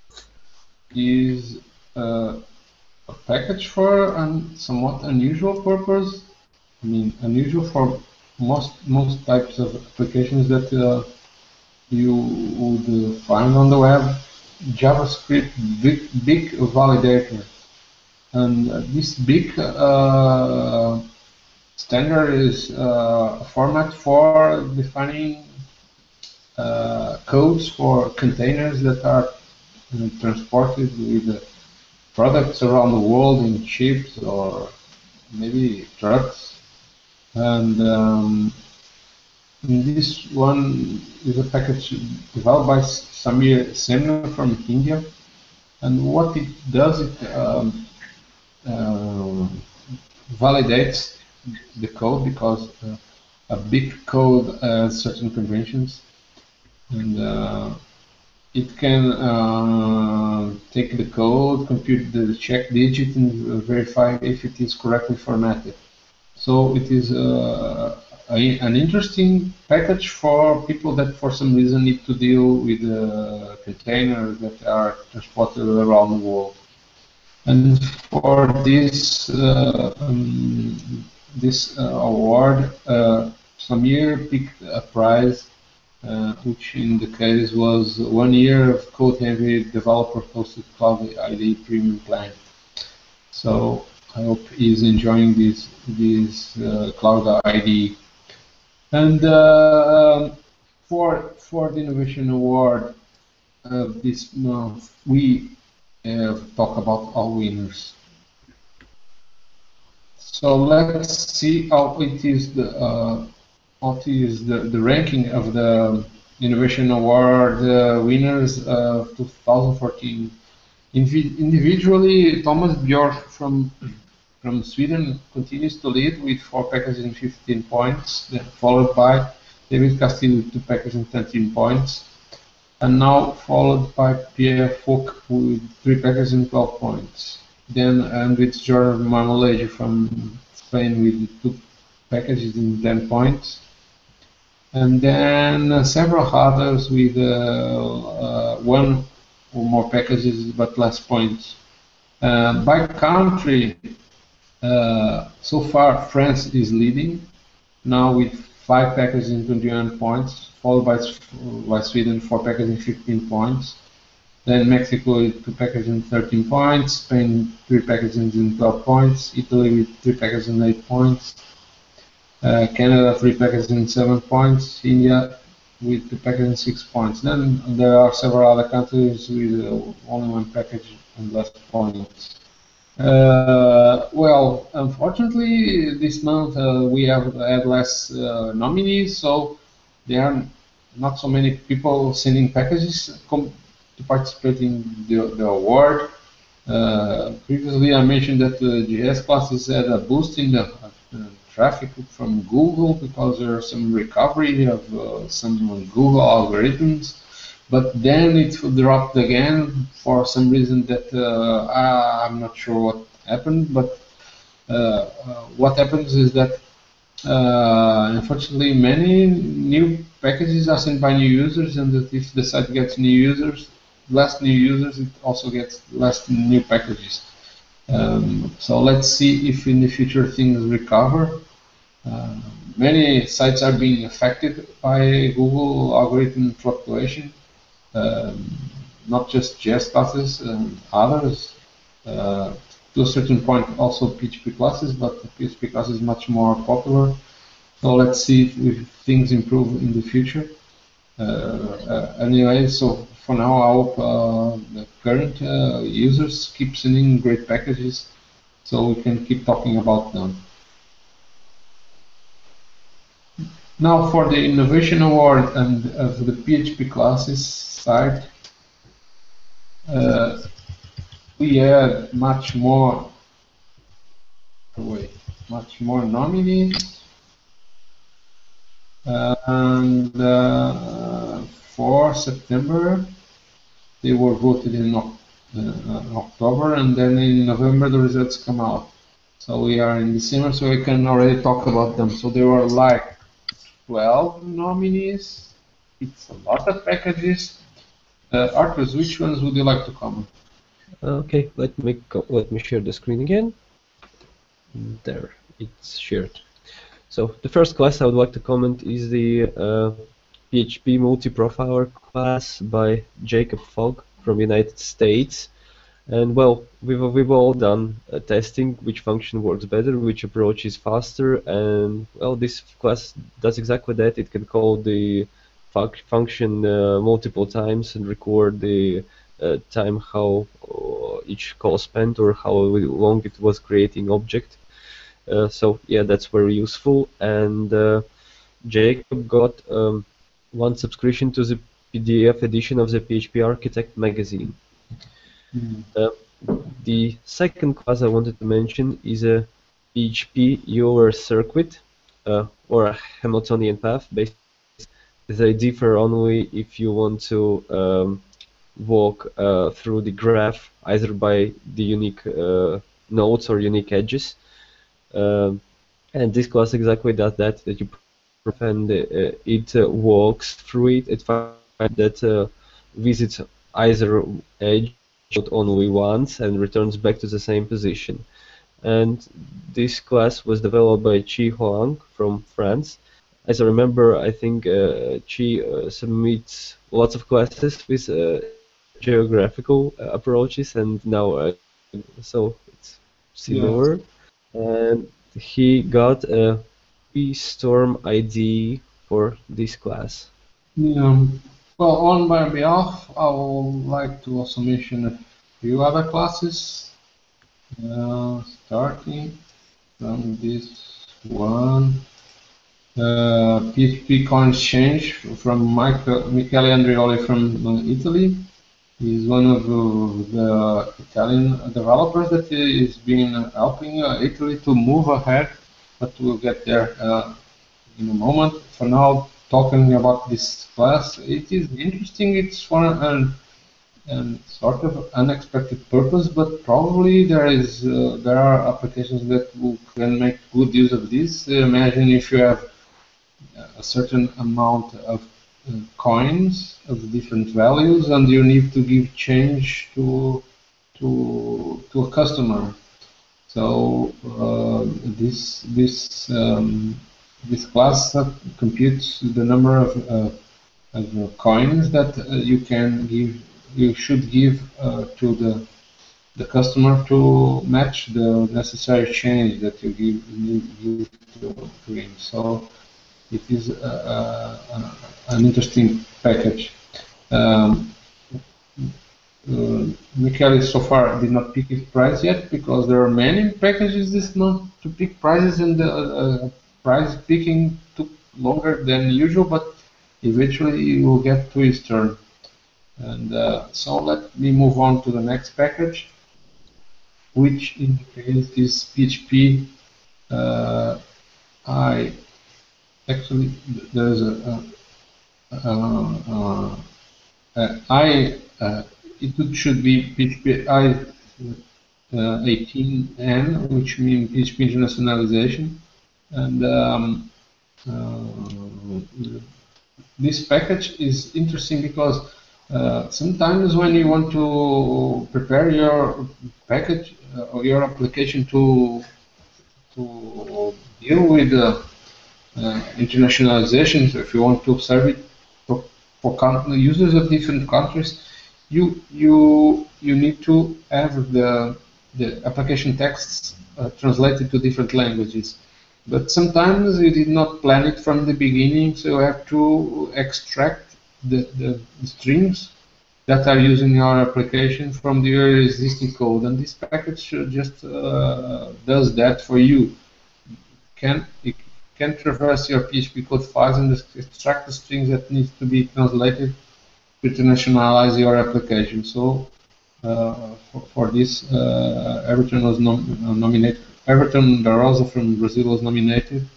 is a package for a somewhat unusual purpose. I mean, unusual for most types of applications that you would find on the web. JavaScript big validator, and this big standard is a format for defining codes for containers that are transported with products around the world in ships or maybe trucks. And this one is a package developed by Samir Semna from India. And what it does, it validates the code because a big code has certain conventions, and it can take the code, compute the check digit, and verify if it is correctly formatted. So it is an interesting package for people that for some reason need to deal with containers that are transported around the world. And for this award, Samir picked a prize, which in the case was 1 year of code-heavy developer-hosted Cloud ID premium plan. So I hope he's enjoying this Cloud ID. And for the Innovation Award this month, we talk about our winners. So let's see how it is the ranking of the Innovation Award winners of 2014. Individually, Thomas Björk from Sweden continues to lead with 4 packages and 15 points, then followed by David Castillo with 2 packages and 13 points, and now followed by Pierre Fouque with 3 packages and 12 points. Then and with Jordan Marmolejo from Spain with 2 packages and 10 points. And then several others with 1 or more packages but less points. By country, so far France is leading, now with 5 packages and 21 points, followed by Sweden, 4 packages and 15 points. Then Mexico with 2 packages and 13 points, Spain 3 packages and 12 points, Italy with 3 packages and 8 points, Canada 3 packages and 7 points, India with 2 packages and 6 points. Then there are several other countries with only 1 package and less points. Well, unfortunately, this month we have had less nominees, so there are not so many people sending packages to participate in the award. Previously, I mentioned that the JS classes had a boost in the traffic from Google because there's some recovery of some Google algorithms, but then it dropped again for some reason that I'm not sure what happened. But what happens is that unfortunately many new packages are sent by new users, and that if the site gets new users, less new users, it also gets less new packages. So let's see if in the future things recover. Many sites are being affected by Google algorithm fluctuation, not just JS classes and others. To a certain point, also PHP classes, but PHP class is much more popular. So let's see if things improve in the future. Anyway, so for now, I hope the current users keep sending great packages so we can keep talking about them. Now for the Innovation Award and of the PHP classes side, we had much more nominees, and for September they were voted in October, and then in November the results come out. So we are in December, so we can already talk about them. So there were like 12 nominees. It's a lot of packages. Arthurs, which ones would you like to comment? Okay, let me share the screen again. There, it's shared. So the first class I would like to comment is the PHP multi-profiler class by Jacob Fogg from United States. And well, we've all done testing, which function works better, which approach is faster, and well, this class does exactly that. It can call the function multiple times and record the time how each call spent or how long it was creating object. So yeah, that's very useful. And Jacob got one subscription to the PDF edition of the PHP Architect magazine. The second class I wanted to mention is a PHP Euler circuit or a Hamiltonian path. Basically, they differ only if you want to walk through the graph either by the unique nodes or unique edges. And this class exactly does that you and it walks through it. It finds that visits either edge only once and returns back to the same position. And this class was developed by Chi Hoang from France. As I remember, I think Chi submits lots of classes with geographical approaches, and now so it's similar. Yeah. And he got a Storm ID for this class. Yeah. Well, on my behalf, I would like to also mention a few other classes, starting from this one, PHP Coin Exchange from Michele Andrioli from Italy. He's one of the Italian developers that is been helping Italy to move ahead, but we'll get there in a moment. For now, talking about this class, it is interesting. It's for an sort of unexpected purpose, but probably there are applications that can make good use of this. Imagine if you have a certain amount of coins of different values, and you need to give change to a customer. So this class computes the number of coins that you should give to the customer to match the necessary change that you give to him. So it is an interesting package. Michele so far did not pick his price yet because there are many packages this month to pick prices, and the price picking took longer than usual, but eventually he will get to his turn. And so let me move on to the next package, which in the case is PHP I actually there's uh, I it should be PHP I 18N, which means PHP internationalization, and this package is interesting because sometimes when you want to prepare your package or your application to deal with internationalization, so if you want to serve it for users of different countries, you need to have the application texts translated to different languages. But sometimes you did not plan it from the beginning, so you have to extract the strings that are used in your application from the existing code, and this package just does that for you. It can traverse your PHP code files and extract the strings that needs to be translated to internationalize your application. So for this, Everton was nominated. Everton da Rosa from Brazil was nominated.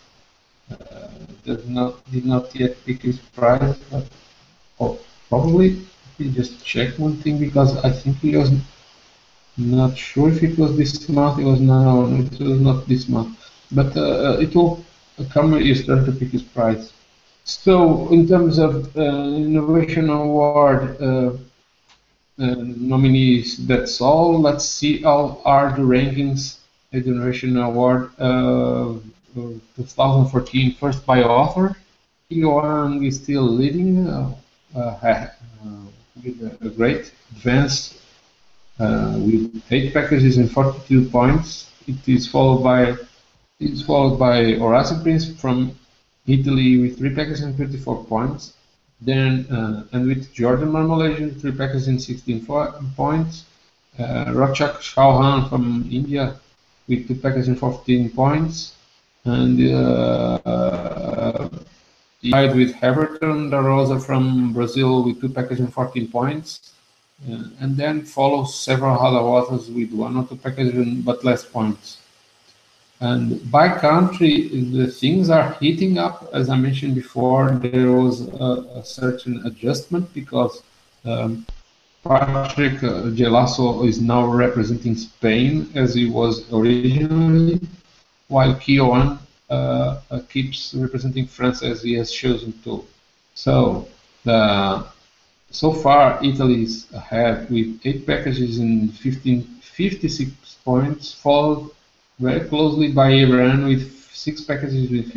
Did not yet pick his prize, but probably he just check one thing because I think he was not sure if it was this month. It was not this month, but it will come his turn to pick his prize. So in terms of innovation award nominees, that's all. Let's see how are the rankings at the Innovation Award 2014, first by author. Kioang is still leading with a great advance with 8 packages and 42 points. It is followed by Horacio Prince from Italy with 3 packages and 24 points. Then and with Jordan Malaysia, 3 packages and 16 points. Rochak Chauhan from India with 2 packages and 14 points. And tied with Everton da Rosa from Brazil with 2 packages and 14 points. And then follows several other authors with 1 or 2 packages but less points. And by country, the things are heating up. As I mentioned before, there was a certain adjustment because Patrick Gelasso is now representing Spain as he was originally, while Kioan keeps representing France as he has chosen to. So so far, Italy is ahead with 8 packages and 56 points, followed very closely by Iran with 6 packages with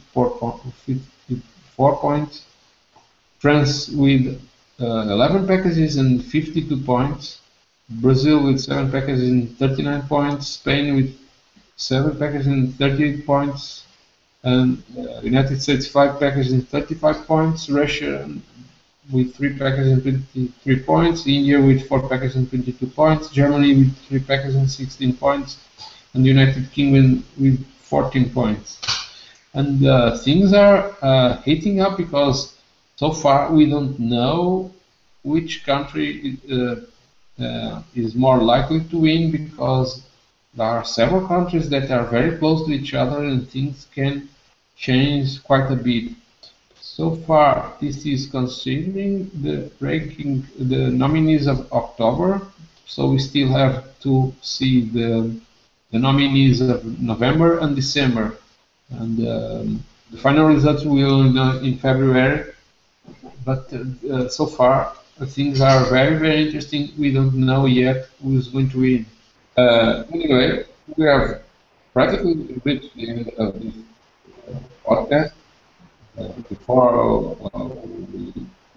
54 points. France with 11 packages and 52 points. Brazil with 7 packages and 39 points. Spain with 7 packages and 38 points. And United States 5 packages and 35 points. Russia with 3 packages and 23 points. India with 4 packages and 22 points. Germany with 3 packages and 16 points. And the United Kingdom with 14 points. And things are heating up because so far we don't know which country is more likely to win, because there are several countries that are very close to each other and things can change quite a bit. So far, this is considering the ranking, the nominees of October. So we still have to see the nominees of November and December, and the final results will know in February. But so far, things are very, very interesting. We don't know yet who's going to win. Anyway, we have practically reached the end of this podcast. Before we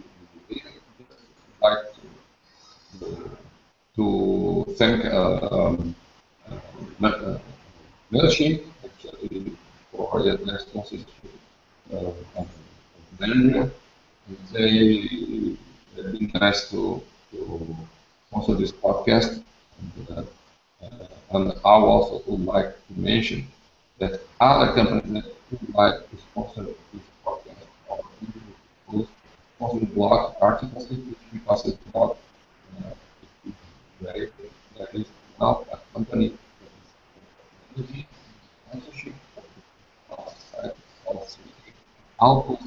like to thank MailChimp actually for their sponsorship of Manager. They've been nice to sponsor this podcast. And I also would like to mention that other companies that would like to sponsor this podcast or sponsor blog articles, because it's blog there is now a company that is sponsorship outside I'll put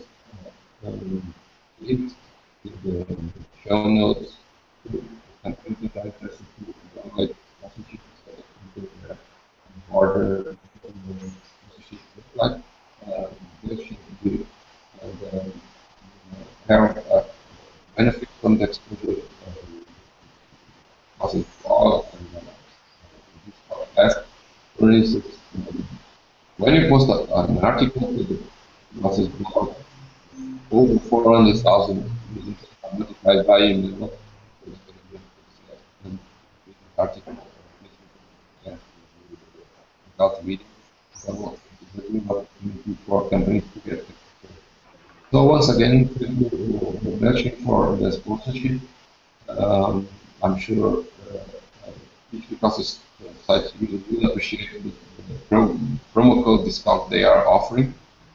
it in the show notes to continue that recipe to download sponsorship order sponsorship like Belgium do and have benefit from the exposure as it all and this podcast. For instance, when you post an article to the Moses blog, over 400,000 visitors multiplied by email. Article without reading. So it's a good opportunity for companies to get it. So once again, thank you Belgium for the sponsorship. I'm sure each because sites really will appreciate the promo code discount they are offering.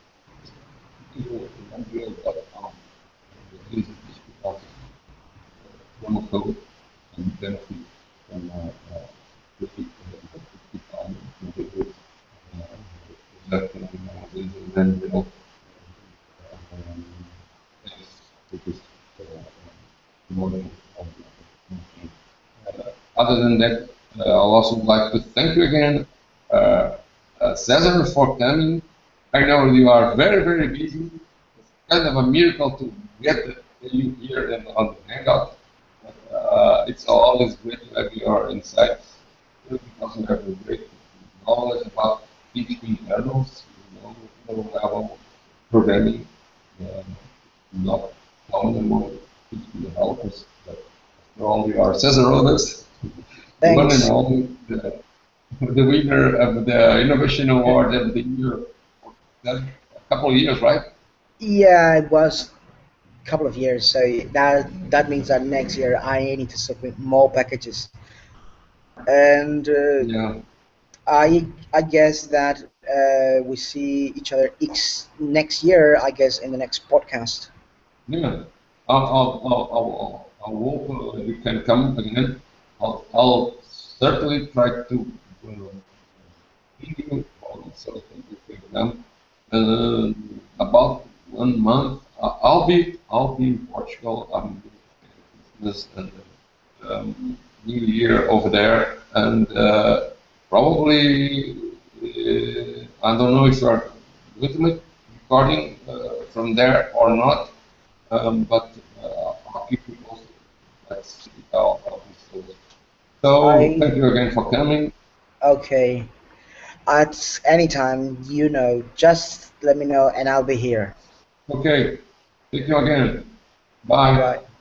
Promo code and benefit from other than that, I'll also like to thank you again, Cesar, for coming. I know you are very, very busy. It's kind of a miracle to get you here and on the Hangout. It's always great to have your insights because you have a great knowledge about PHP kernels, low level programming, not common among PHP developers, but after all, we are Cesar Rodas, one and only the winner of the Innovation Award of the year. A couple of years, right? Yeah, it was a couple of years. So that means that next year I need to submit more packages. And Yeah. I guess that we see each other next year. I guess in the next podcast. Yeah. I'll hope you can come again. I'll certainly try to video on social media. About 1 month, I'll be in Portugal. I'm doing business and New Year over there, and probably I don't know if you are with recording from there or not, but I'll keep you posted. Let's see how this goes. So thank you again for coming. Okay. At any time, just let me know and I'll be here. Okay, thank you again. Bye. Bye.